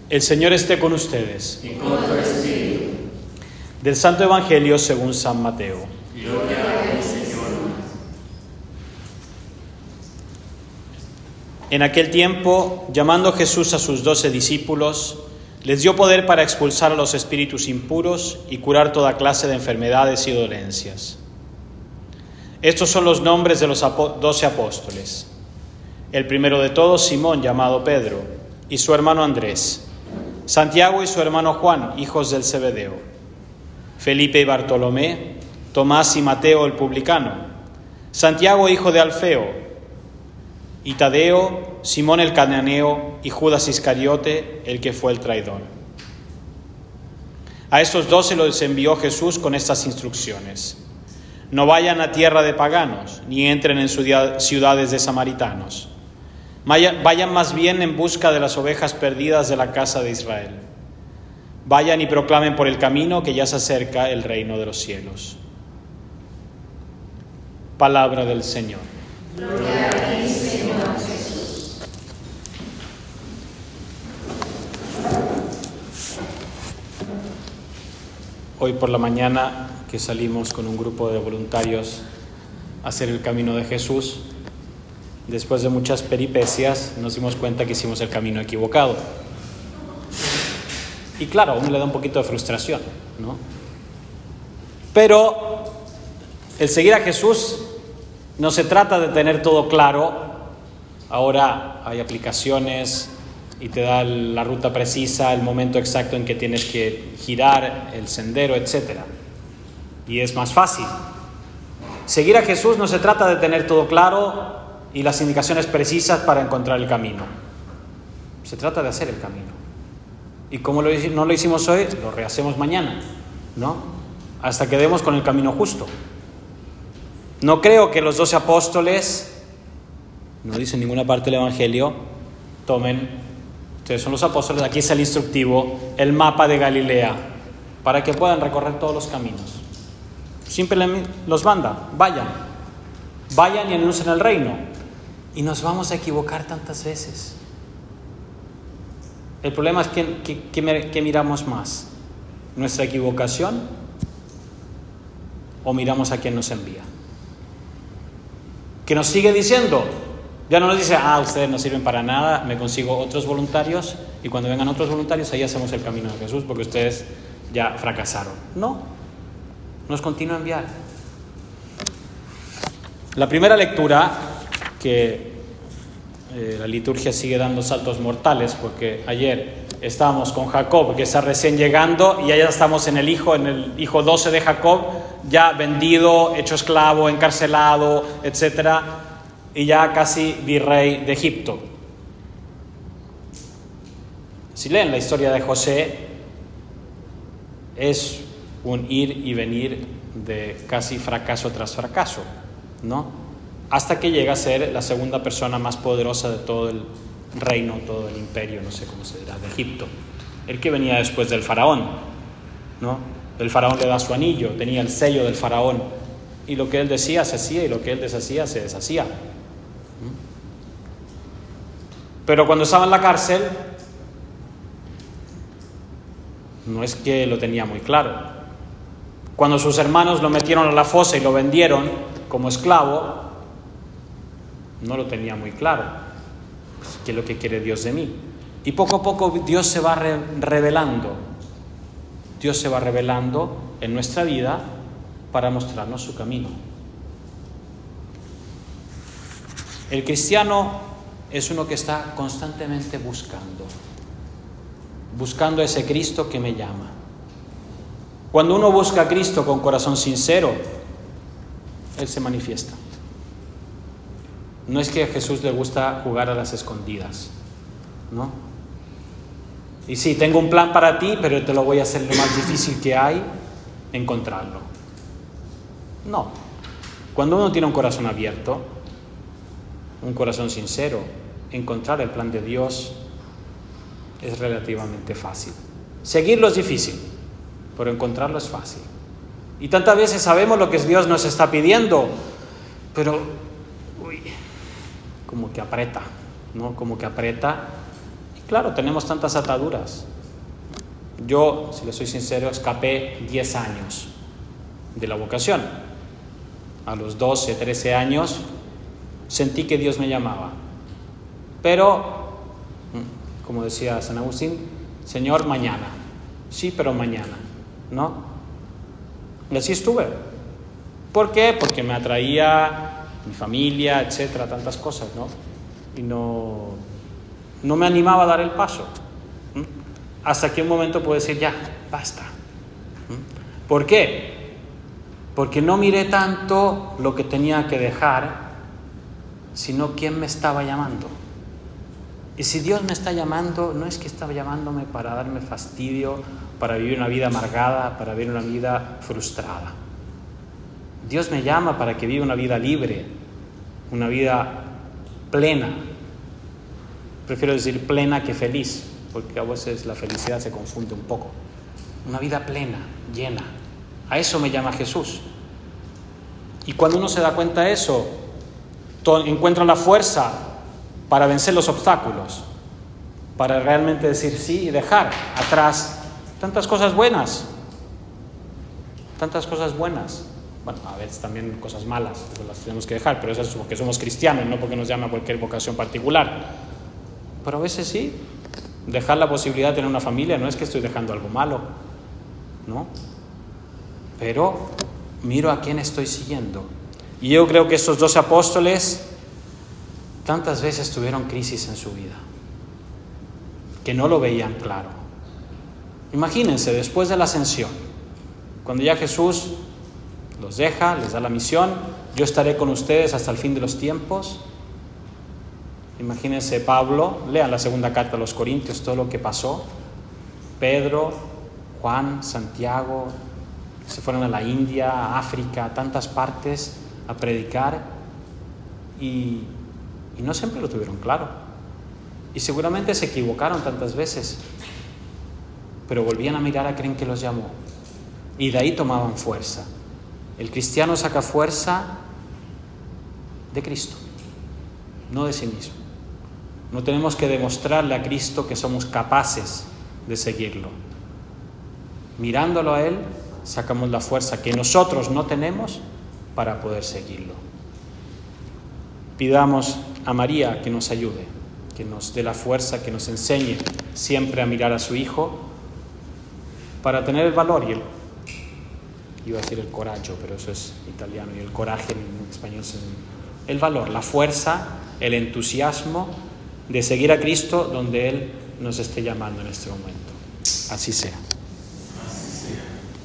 El Señor esté con ustedes. Y con tu espíritu. Del Santo Evangelio según San Mateo. Gloria a ti, Señor. En aquel tiempo, llamando Jesús a sus 12 discípulos, les dio poder para expulsar a los espíritus impuros y curar toda clase de enfermedades y dolencias. Estos son los nombres de los 12 apóstoles. El primero de todos, Simón, llamado Pedro, y su hermano Andrés. Santiago y su hermano Juan, hijos del Zebedeo. Felipe y Bartolomé, Tomás y Mateo el publicano. Santiago, hijo de Alfeo, y Tadeo, Simón el cananeo y Judas Iscariote, el que fue el traidor. A estos 12 los envió Jesús con estas instrucciones: no vayan a tierra de paganos, ni entren en ciudades de samaritanos. Vayan más bien en busca de las ovejas perdidas de la casa de Israel. Vayan y proclamen por el camino que ya se acerca el reino de los cielos. Palabra del Señor. Gloria a ti, Señor Jesús. Hoy por la mañana que salimos con un grupo de voluntarios a hacer el camino de Jesús, después de muchas peripecias nos dimos cuenta que hicimos el camino equivocado. Y claro, a uno le da un poquito de frustración, ¿no? Pero el seguir a Jesús no se trata de tener todo claro. Ahora hay aplicaciones y te da la ruta precisa, el momento exacto en que tienes que girar, el sendero, etc. Y es más fácil. Seguir a Jesús no se trata de tener todo claro y las indicaciones precisas para encontrar el camino. Se trata de hacer el camino. Y como no lo hicimos hoy, lo rehacemos mañana, ¿no? Hasta que demos con el camino justo. No creo que los 12 apóstoles, no dice en ninguna parte del Evangelio, ustedes son los apóstoles, aquí es el instructivo, el mapa de Galilea, para que puedan recorrer todos los caminos. Simplemente los manda, vayan y anuncien el reino. Y nos vamos a equivocar tantas veces. El problema es que miramos más, nuestra equivocación o miramos a quien nos envía. Que nos sigue diciendo, ya no nos dice, ustedes no sirven para nada, me consigo otros voluntarios y cuando vengan otros voluntarios ahí hacemos el camino de Jesús porque ustedes ya fracasaron. No, nos continúa a enviar. La primera lectura, que la liturgia sigue dando saltos mortales, porque ayer estábamos con Jacob, que está recién llegando, y ya estamos en el hijo 12 de Jacob, ya vendido, hecho esclavo, encarcelado, etc., y ya casi virrey de Egipto. Si leen la historia de José, es un ir y venir de casi fracaso tras fracaso, ¿no? Hasta que llega a ser la segunda persona más poderosa de todo el reino, todo el imperio, no sé cómo se dirá, de Egipto. El que venía después del faraón, ¿no? El faraón le da su anillo, tenía el sello del faraón, y lo que él decía se hacía y lo que él deshacía se deshacía. Pero cuando estaba en la cárcel, no es que lo tenía muy claro. Cuando sus hermanos lo metieron a la fosa y lo vendieron como esclavo, no lo tenía muy claro. Pues, ¿qué es lo que quiere Dios de mí? Y poco a poco Dios se va revelando. Dios se va revelando en nuestra vida para mostrarnos su camino. El cristiano es uno que está constantemente buscando a ese Cristo que me llama. Cuando uno busca a Cristo con corazón sincero, Él se manifiesta. No es que a Jesús le gusta jugar a las escondidas, ¿no? Y sí, tengo un plan para ti, pero te lo voy a hacer lo más difícil que hay, encontrarlo. No. Cuando uno tiene un corazón abierto, un corazón sincero, encontrar el plan de Dios es relativamente fácil. Seguirlo es difícil, pero encontrarlo es fácil. Y tantas veces sabemos lo que Dios nos está pidiendo, pero como que aprieta, ¿no? Como que aprieta. Claro, tenemos tantas ataduras. Yo, si le soy sincero, escapé 10 años de la vocación. A los 12, 13 años sentí que Dios me llamaba. Pero, como decía San Agustín, Señor, mañana. Sí, pero mañana, ¿no? Y así estuve. ¿Por qué? Porque me atraía mi familia, etcétera, tantas cosas, ¿no? Y no me animaba a dar el paso. Hasta que un momento puedo decir, ya, basta. ¿Por qué? Porque no miré tanto lo que tenía que dejar, sino quién me estaba llamando. Y si Dios me está llamando, no es que estaba llamándome para darme fastidio, para vivir una vida amargada, para vivir una vida frustrada. Dios me llama para que viva una vida libre, una vida plena. Prefiero decir plena que feliz, porque a veces la felicidad se confunde un poco. Una vida plena, llena. A eso me llama Jesús. Y cuando uno se da cuenta de eso, encuentra la fuerza para vencer los obstáculos, para realmente decir sí y dejar atrás tantas cosas buenas. Tantas cosas buenas. Bueno, a veces también cosas malas, pues las tenemos que dejar, pero eso es porque somos cristianos, no porque nos llama a cualquier vocación particular. Pero a veces sí, dejar la posibilidad de tener una familia, no es que estoy dejando algo malo, ¿no? Pero miro a quién estoy siguiendo. Y yo creo que estos 12 apóstoles tantas veces tuvieron crisis en su vida, que no lo veían claro. Imagínense, después de la ascensión, cuando ya Jesús los deja, les da la misión, yo estaré con ustedes hasta el fin de los tiempos. Imagínense Pablo, lean la segunda carta a los Corintios, todo lo que pasó. Pedro, Juan, Santiago, se fueron a la India, a África, a tantas partes a predicar y no siempre lo tuvieron claro. Y seguramente se equivocaron tantas veces, pero volvían a mirar a quien que los llamó. Y de ahí tomaban fuerza. El cristiano saca fuerza de Cristo, no de sí mismo. No tenemos que demostrarle a Cristo que somos capaces de seguirlo. Mirándolo a Él, sacamos la fuerza que nosotros no tenemos para poder seguirlo. Pidamos a María que nos ayude, que nos dé la fuerza, que nos enseñe siempre a mirar a su Hijo para tener el valor y iba a decir el coraggio, pero eso es italiano, y el coraje en español es el valor, la fuerza, el entusiasmo de seguir a Cristo donde Él nos esté llamando en este momento. Así sea.